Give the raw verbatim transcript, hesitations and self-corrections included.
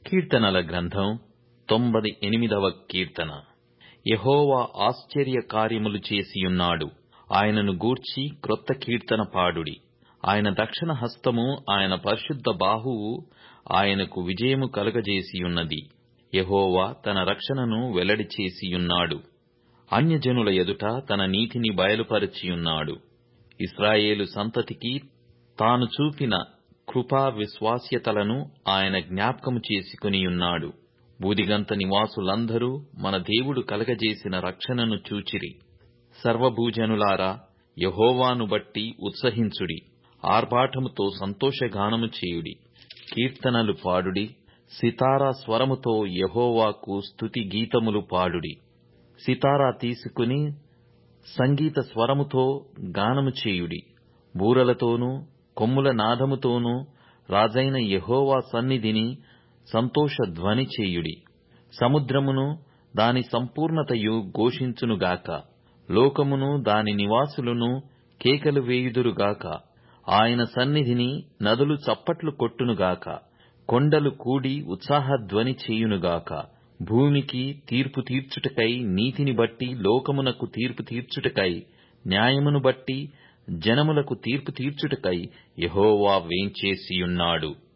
కీర్తనల గ్రంథం తొంభై ఎనిమిదవ కీర్తన. యెహోవా ఆశ్చర్య కార్యములు చేసియున్నాడు, ఆయనను గూర్చి క్రొత్త కీర్తన పాడుడి. ఆయన దక్షిణ హస్తము, ఆయన పరిశుద్ధ బాహువు ఆయనకు విజయము కలుగజేసియున్నది. యెహోవా తన రక్షణను వెల్లడి చేసియున్నాడు, అన్యజనుల ఎదుట తన నీతిని బయలుపరచియున్నాడు. ఇశ్రాయేలు సంతతికి తాను చూపిన కృపా విశ్వాస్యతలను ఆయన జ్ఞాపకము చేసుకొనియున్నాడు. బూదిగంత నివాసులందరూ మన దేవుడు కలగజేసిన రక్షణను చూచిరి. సర్వభూజనులారా, యెహోవాను బట్టి ఉత్సహించుడి, ఆర్భాటముతో సంతోషగానము చేయుడి. కీర్తనలు పాడుడి, సితారా స్వరముతో యెహోవాకు స్తుతి గీతములు పాడుడి. సితారా తీసుకుని సంగీత స్వరముతో గానము చేయుడి. బూరలతోనూ కొమ్ముల నాదముతోనూ రాజైన యెహోవా సన్నిధిని సంతోష ధ్వని చేయుడి. సముద్రమును దాని సంపూర్ణతయు ఘోషించునుగాక. లోకమును దాని నివాసులను కేకలు వేయుదురుగాక. ఆయన సన్నిధిని నదులు చప్పట్లు కొట్టునుగాక. కొండలు కూడి ఉత్సాహధ్వని చేయునుగాక. భూమికి తీర్పు తీర్చుటకై, నీతిని బట్టి లోకమునకు తీర్పు తీర్చుటకై, న్యాయమును బట్టి జనములకు తీర్పు తీర్చుటకై యెహోవా వేంచేసియున్నాడు.